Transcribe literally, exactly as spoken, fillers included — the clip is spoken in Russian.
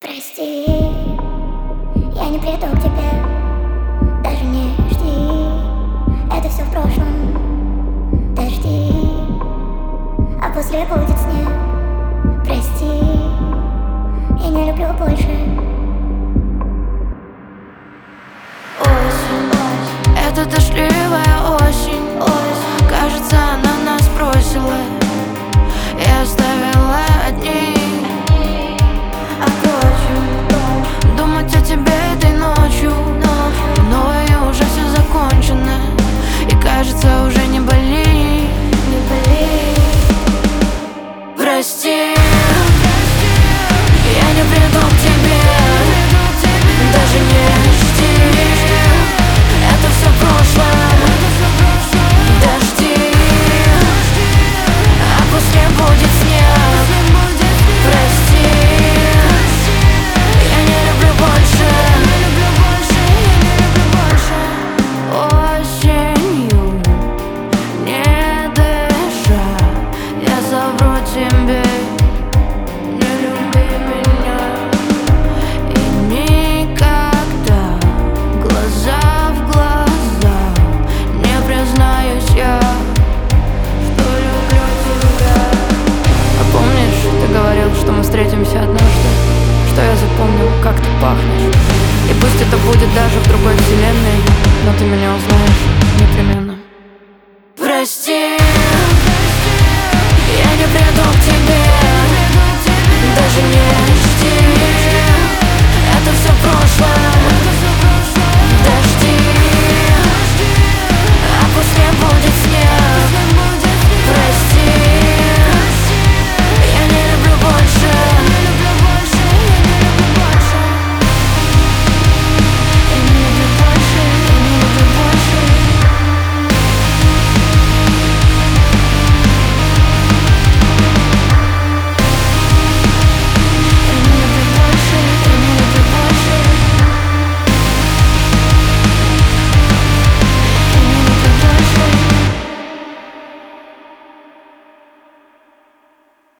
Прости, я не приду к тебе, даже не жди, это все в прошлом. Дожди, а после будет снег. Прости, я не люблю больше. Осень, это дождливая осень, осень. Кажется, она нас бросила и оставила одни. А впрочем, думать о тебе этой ночью, мною уже все закончено, и кажется, уже не болит. не болит. Прости, я не приду к тебе, даже не жди, это все в прошлом. Дожди, а после будет снег. Прости, я не люблю больше. Осенью, не дыша, я совру тебе: не люби меня. И никогда, глаза в глаза, не признаюсь я, что люблю тебя. А помнишь, ты говорил, что мы встретимся однажды, что я запомнил, как ты пахнешь. И пусть это будет даже в другой вселенной, но ты меня узнаешь непременно.